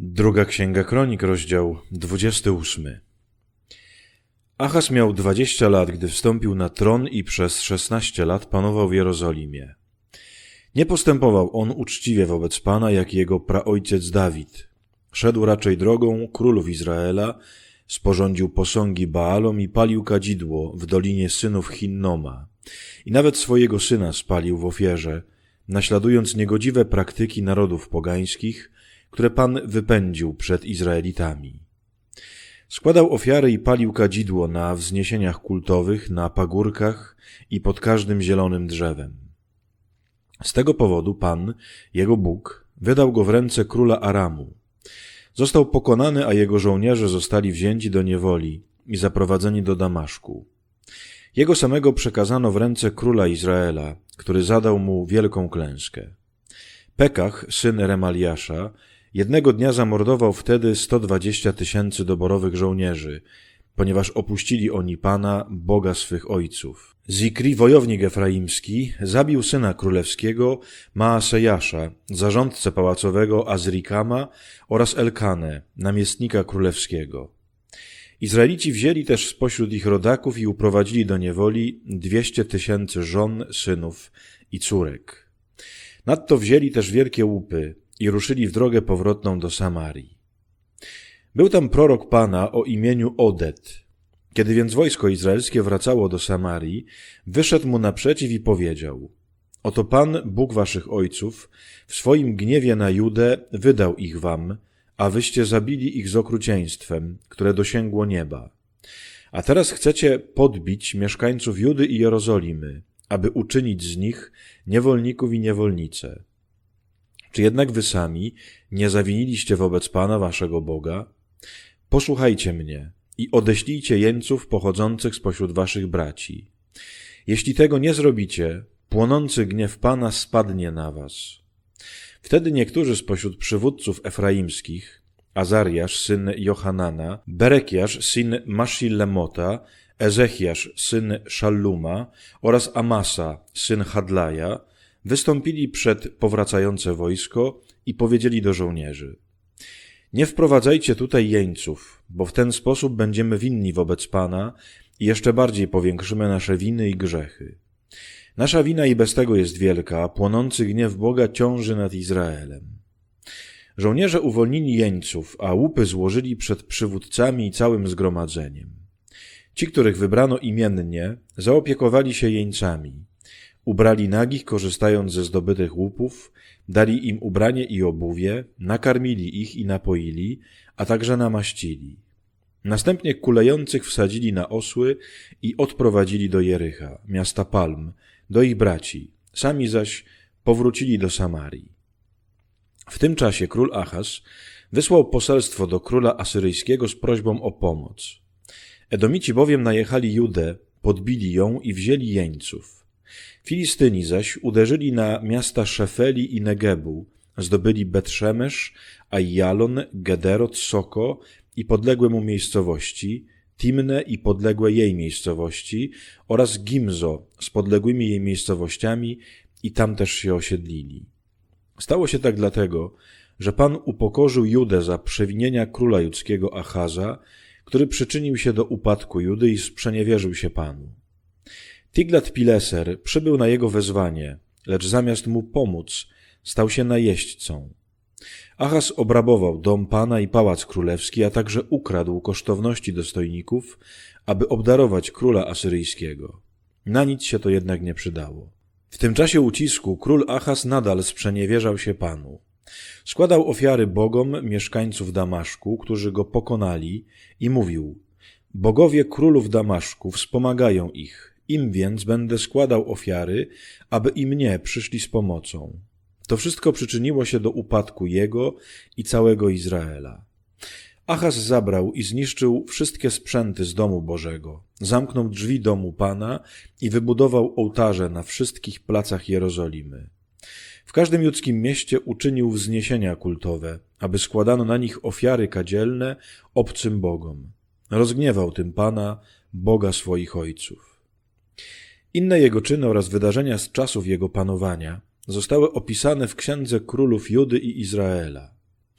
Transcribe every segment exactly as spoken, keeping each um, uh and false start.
Druga Księga Kronik, rozdział dwudziesty ósmy. Achaz miał dwadzieścia lat, gdy wstąpił na tron i przez szesnaście lat panował w Jerozolimie. Nie postępował on uczciwie wobec Pana, jak jego praojciec Dawid. Szedł raczej drogą królów Izraela, sporządził posągi Baalom i palił kadzidło w dolinie synów Hinnoma. I nawet swojego syna spalił w ofierze, naśladując niegodziwe praktyki narodów pogańskich, które Pan wypędził przed Izraelitami. Składał ofiary i palił kadzidło na wzniesieniach kultowych, na pagórkach i pod każdym zielonym drzewem. Z tego powodu Pan, jego Bóg, wydał go w ręce króla Aramu. Został pokonany, a jego żołnierze zostali wzięci do niewoli i zaprowadzeni do Damaszku. Jego samego przekazano w ręce króla Izraela, który zadał mu wielką klęskę. Pekach, syn Remaliasza, jednego dnia zamordował wtedy sto dwadzieścia tysięcy doborowych żołnierzy, ponieważ opuścili oni Pana, Boga swych ojców. Zikri, wojownik efraimski, zabił syna królewskiego Maasejasza, zarządcę pałacowego Azrikama oraz Elkanę, namiestnika królewskiego. Izraelici wzięli też spośród ich rodaków i uprowadzili do niewoli dwieście tysięcy żon, synów i córek. Nadto wzięli też wielkie łupy i ruszyli w drogę powrotną do Samarii. Był tam prorok Pana o imieniu Odet. Kiedy więc wojsko izraelskie wracało do Samarii, wyszedł mu naprzeciw i powiedział: Oto Pan, Bóg waszych ojców, w swoim gniewie na Judę wydał ich wam, a wyście zabili ich z okrucieństwem, które dosięgło nieba. A teraz chcecie podbić mieszkańców Judy i Jerozolimy, aby uczynić z nich niewolników i niewolnice. Czy jednak wy sami nie zawiniliście wobec Pana waszego Boga? Posłuchajcie mnie i odeślijcie jeńców pochodzących spośród waszych braci. Jeśli tego nie zrobicie, płonący gniew Pana spadnie na was. Wtedy niektórzy spośród przywódców efraimskich, Azariasz, syn Johanana, Berekiasz, syn Maszilemota, Ezechiasz, syn Szalluma oraz Amasa, syn Hadlaja, wystąpili przed powracające wojsko i powiedzieli do żołnierzy: Nie wprowadzajcie tutaj jeńców, bo w ten sposób będziemy winni wobec Pana i jeszcze bardziej powiększymy nasze winy i grzechy. Nasza wina i bez tego jest wielka, a płonący gniew Boga ciąży nad Izraelem. Żołnierze uwolnili jeńców, a łupy złożyli przed przywódcami i całym zgromadzeniem. Ci, których wybrano imiennie, zaopiekowali się jeńcami. Ubrali nagich, korzystając ze zdobytych łupów, dali im ubranie i obuwie, nakarmili ich i napoili, a także namaścili. Następnie kulejących wsadzili na osły i odprowadzili do Jericha, miasta Palm, do ich braci, sami zaś powrócili do Samarii. W tym czasie król Achaz wysłał poselstwo do króla asyryjskiego z prośbą o pomoc. Edomici bowiem najechali Judę, podbili ją i wzięli jeńców. Filistyni zaś uderzyli na miasta Szefeli i Negebu, zdobyli Bet-Szemesz, Ajjalon, Gederot, Soko i podległe mu miejscowości, Timnę i podległe jej miejscowości oraz Gimzo z podległymi jej miejscowościami i tam też się osiedlili. Stało się tak dlatego, że Pan upokorzył Judę za przewinienia króla judzkiego Achaza, który przyczynił się do upadku Judy i sprzeniewierzył się Panu. Tiglat-Pileser przybył na jego wezwanie, lecz zamiast mu pomóc, stał się najeźdźcą. Achaz obrabował dom Pana i pałac królewski, a także ukradł kosztowności dostojników, aby obdarować króla asyryjskiego. Na nic się to jednak nie przydało. W tym czasie ucisku król Achaz nadal sprzeniewierzał się Panu. Składał ofiary bogom mieszkańców Damaszku, którzy go pokonali, i mówił: Bogowie królów Damaszku wspomagają ich, im więc będę składał ofiary, aby i mnie przyszli z pomocą. To wszystko przyczyniło się do upadku jego i całego Izraela. Achaz zabrał i zniszczył wszystkie sprzęty z domu Bożego, zamknął drzwi domu Pana i wybudował ołtarze na wszystkich placach Jerozolimy. W każdym judzkim mieście uczynił wzniesienia kultowe, aby składano na nich ofiary kadzielne obcym bogom. Rozgniewał tym Pana, Boga swoich ojców. Inne jego czyny oraz wydarzenia z czasów jego panowania zostały opisane w Księdze Królów Judy i Izraela.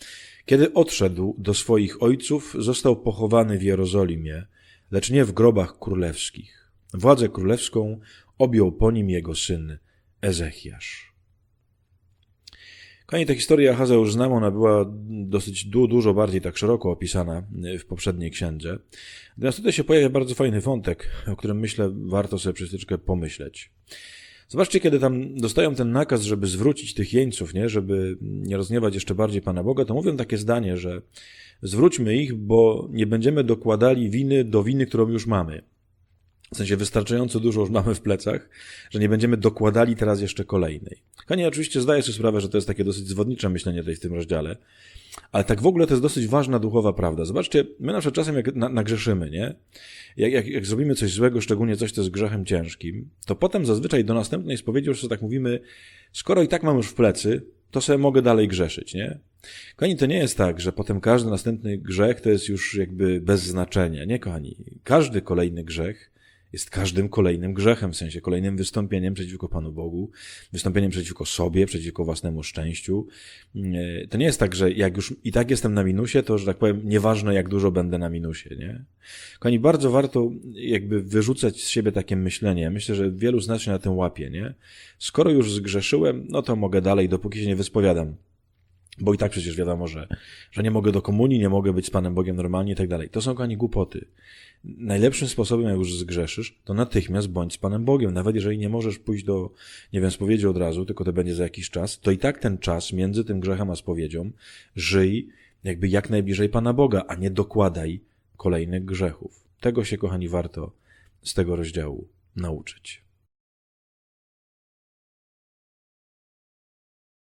Kiedy odszedł do swoich ojców, został pochowany w Jerozolimie, lecz nie w grobach królewskich. Władzę królewską objął po nim jego syn Ezechiasz. Kochani, ta historia Achaza już znamy, ona była dosyć du- dużo bardziej tak szeroko opisana w poprzedniej księdze. Natomiast tutaj się pojawia bardzo fajny wątek, o którym myślę warto sobie przez chwileczkę pomyśleć. Zobaczcie, kiedy tam dostają ten nakaz, żeby zwrócić tych jeńców, nie, żeby nie rozgniewać jeszcze bardziej Pana Boga, to mówią takie zdanie, że zwróćmy ich, bo nie będziemy dokładali winy do winy, którą już mamy. W sensie wystarczająco dużo już mamy w plecach, że nie będziemy dokładali teraz jeszcze kolejnej. Kochani, oczywiście zdaję sobie sprawę, że to jest takie dosyć zwodnicze myślenie tutaj w tym rozdziale, ale tak w ogóle to jest dosyć ważna duchowa prawda. Zobaczcie, my na przykład czasem jak nagrzeszymy, nie? Jak, jak, jak zrobimy coś złego, szczególnie coś, co jest grzechem ciężkim, to potem zazwyczaj do następnej spowiedzi już tak mówimy, skoro i tak mam już w plecy, to sobie mogę dalej grzeszyć, nie? Kochani, to nie jest tak, że potem każdy następny grzech to jest już jakby bez znaczenia. Nie, kochani. Każdy kolejny grzech jest każdym kolejnym grzechem, w sensie kolejnym wystąpieniem przeciwko Panu Bogu, wystąpieniem przeciwko sobie, przeciwko własnemu szczęściu. To nie jest tak, że jak już i tak jestem na minusie, to, że tak powiem, nieważne jak dużo będę na minusie, nie? Kochani, bardzo warto jakby wyrzucać z siebie takie myślenie. Myślę, że wielu z nas się na tym łapie, nie? Skoro już zgrzeszyłem, no to mogę dalej, dopóki się nie wyspowiadam. Bo i tak przecież wiadomo, że, że nie mogę do komunii, nie mogę być z Panem Bogiem normalnie i tak dalej. To są, kochani, głupoty. Najlepszym sposobem, jak już zgrzeszysz, to natychmiast bądź z Panem Bogiem. Nawet jeżeli nie możesz pójść do, nie wiem, spowiedzi od razu, tylko to będzie za jakiś czas, to i tak ten czas między tym grzechem a spowiedzią żyj jakby jak najbliżej Pana Boga, a nie dokładaj kolejnych grzechów. Tego się, kochani, warto z tego rozdziału nauczyć.